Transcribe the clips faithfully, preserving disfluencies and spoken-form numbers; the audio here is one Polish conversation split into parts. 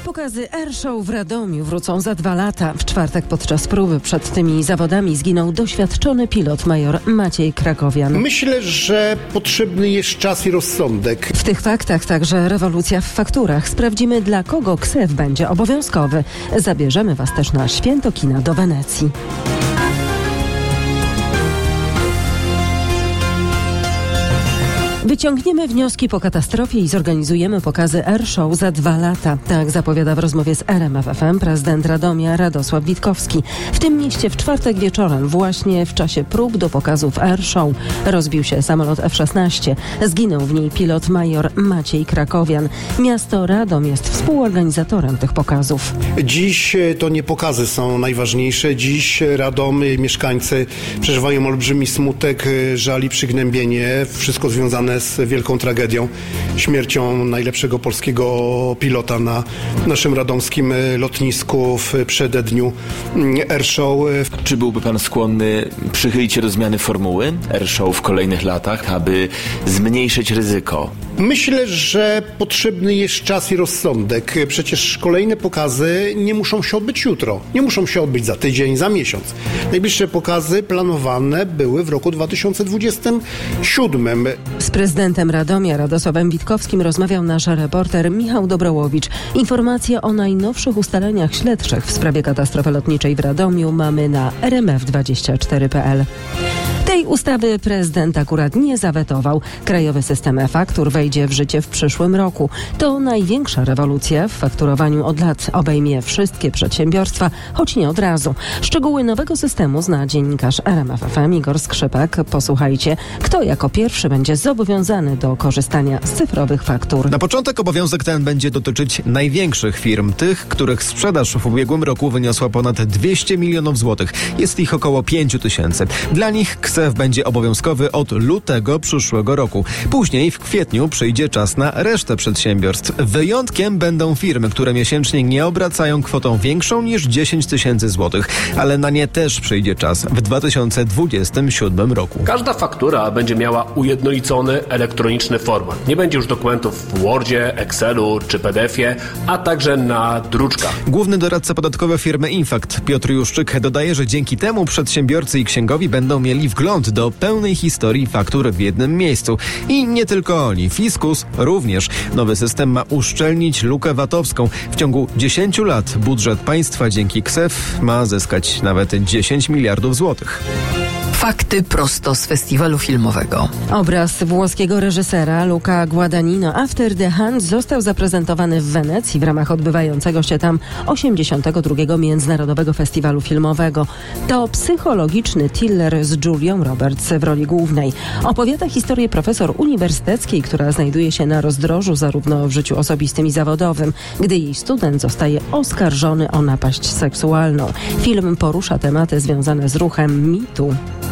Pokazy Airshow w Radomiu wrócą za dwa lata. W czwartek podczas próby przed tymi zawodami zginął doświadczony pilot major Maciej Krakowian. Myślę, że potrzebny jest czas i rozsądek. W tych faktach także rewolucja w fakturach. Sprawdzimy, dla kogo K S E W będzie obowiązkowy. Zabierzemy Was też na Święto Kina do Wenecji. Wyciągniemy wnioski po katastrofie i zorganizujemy pokazy Airshow za dwa lata. Tak zapowiada w rozmowie z R M F F M prezydent Radomia Radosław Witkowski. W tym mieście w czwartek wieczorem, właśnie w czasie prób do pokazów Airshow, rozbił się samolot F szesnaście. Zginął w niej pilot major Maciej Krakowian. Miasto Radom jest współorganizatorem tych pokazów. Dziś to nie pokazy są najważniejsze. Dziś Radom, mieszkańcy przeżywają olbrzymi smutek, żal i przygnębienie. Wszystko związane z wielką tragedią, śmiercią najlepszego polskiego pilota na naszym radomskim lotnisku w przededniu Airshow. Czy byłby pan skłonny przychylić się do zmiany formuły Airshow w kolejnych latach, aby zmniejszyć ryzyko? Myślę, że potrzebny jest czas i rozsądek. Przecież kolejne pokazy nie muszą się odbyć jutro. Nie muszą się odbyć za tydzień, za miesiąc. Najbliższe pokazy planowane były w roku dwa tysiące dwudziestym siódmym. Z prezydentem Radomia Radosławem Witkowskim rozmawiał nasz reporter Michał Dobrołowicz. Informacje o najnowszych ustaleniach śledczych w sprawie katastrofy lotniczej w Radomiu mamy na r m f dwadzieścia cztery kropka p l. Tej ustawy prezydent akurat nie zawetował. Krajowy system e-faktur wejdzie w życie w przyszłym roku. To największa rewolucja w fakturowaniu od lat. Obejmie wszystkie przedsiębiorstwa, choć nie od razu. Szczegóły nowego systemu zna dziennikarz R M F F M Igor Skrzypek. Posłuchajcie, kto jako pierwszy będzie zobowiązany do korzystania z cyfrowych faktur. Na początek obowiązek ten będzie dotyczyć największych firm, tych, których sprzedaż w ubiegłym roku wyniosła ponad dwieście milionów złotych. Jest ich około pięć tysięcy. Dla nich K S E W będzie obowiązkowy od lutego przyszłego roku. Później w kwietniu przyjdzie czas na resztę przedsiębiorstw. Wyjątkiem będą firmy, które miesięcznie nie obracają kwotą większą niż dziesięć tysięcy złotych, ale na nie też przyjdzie czas w dwa tysiące dwudziestym siódmym roku. Każda faktura będzie miała ujednolicony elektroniczny format. Nie będzie już dokumentów w Wordzie, Excelu czy P D F-ie, a także na druczkach. Główny doradca podatkowy firmy Infact Piotr Juszczyk dodaje, że dzięki temu przedsiębiorcy i księgowi będą mieli wgląd do pełnej historii faktur w jednym miejscu. I nie tylko oni. Fiskus również. Nowy system ma uszczelnić lukę vatowską. W ciągu dziesięciu lat budżet państwa dzięki K S E W ma zyskać nawet dziesięć miliardów złotych. Fakty prosto z festiwalu filmowego. Obraz włoskiego reżysera Luca Guadagnino After the Hunt został zaprezentowany w Wenecji w ramach odbywającego się tam osiemdziesiątego drugiego Międzynarodowego Festiwalu Filmowego. To psychologiczny thriller z Julią Roberts w roli głównej. Opowiada historię profesor uniwersyteckiej, która znajduje się na rozdrożu zarówno w życiu osobistym i zawodowym, gdy jej student zostaje oskarżony o napaść seksualną. Film porusza tematy związane z ruchem Me Too.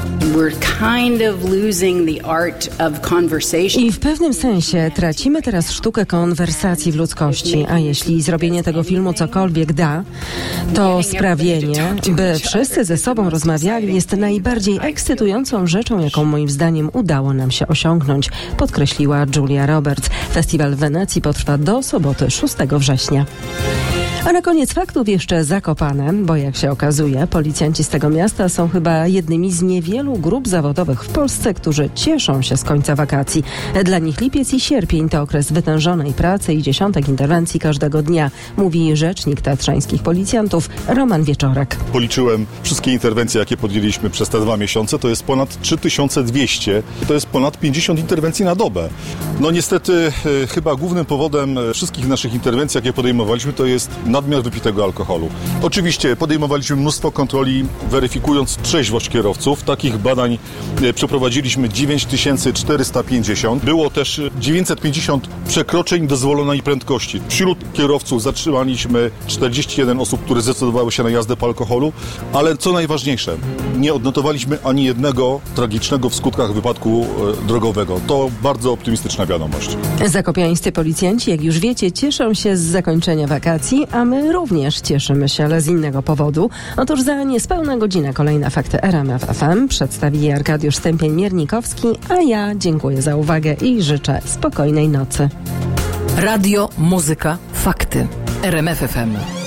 I w pewnym sensie tracimy teraz sztukę konwersacji w ludzkości, a jeśli zrobienie tego filmu cokolwiek da, to sprawienie, by wszyscy ze sobą rozmawiali, jest najbardziej ekscytującą rzeczą, jaką moim zdaniem udało nam się osiągnąć, podkreśliła Julia Roberts. Festiwal w Wenecji potrwa do soboty szóstego września. A na koniec faktów jeszcze Zakopane, bo jak się okazuje, policjanci z tego miasta są chyba jednymi z niewielu grup zawodowych w Polsce, którzy cieszą się z końca wakacji. Dla nich lipiec i sierpień to okres wytężonej pracy i dziesiątek interwencji każdego dnia, mówi rzecznik tatrzańskich policjantów Roman Wieczorek. Policzyłem wszystkie interwencje, jakie podjęliśmy przez te dwa miesiące, to jest ponad trzy tysiące dwieście, to jest ponad pięćdziesiąt interwencji na dobę. No niestety e, chyba głównym powodem wszystkich naszych interwencji, jakie podejmowaliśmy, to jest nadmiar wypitego alkoholu. Oczywiście podejmowaliśmy mnóstwo kontroli, weryfikując trzeźwość kierowców. Takich badań przeprowadziliśmy dziewięć tysięcy czterysta pięćdziesiąt. Było też dziewięćset pięćdziesiąt przekroczeń dozwolonej prędkości. Wśród kierowców zatrzymaliśmy czterdzieści jeden osób, które zdecydowały się na jazdę po alkoholu, ale co najważniejsze, nie odnotowaliśmy ani jednego tragicznego w skutkach wypadku e, drogowego. To bardzo optymistyczna wiadomość. Zakopiańscy policjanci, jak już wiecie, cieszą się z zakończenia wakacji, a my również cieszymy się, ale z innego powodu. Otóż za niespełna godzinę kolejne fakty R M F F M przedstawi je Arkadiusz Stępień-Miernikowski, a ja dziękuję za uwagę i życzę spokojnej nocy. Radio, muzyka, fakty. R M F F M.